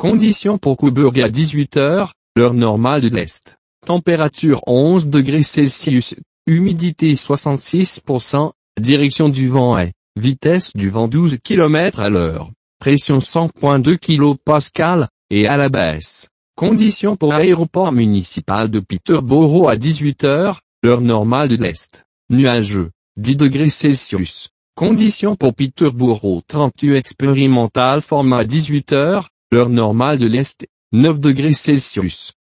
Conditions pour Cobourg à 18 h, l'heure normale de l'Est. Température 11 degrés Celsius, humidité 66%, direction du vent est, vitesse du vent 12 km à l'heure, pression 100.2 kPa, et à la baisse. Conditions pour aéroport municipal de Peterborough à 18 h, l'heure normale de l'Est. Nuageux, 10 degrés Celsius. Conditions pour Peterborough 38 expérimental format 18 h, l'heure normale de l'Est, 9 degrés Celsius.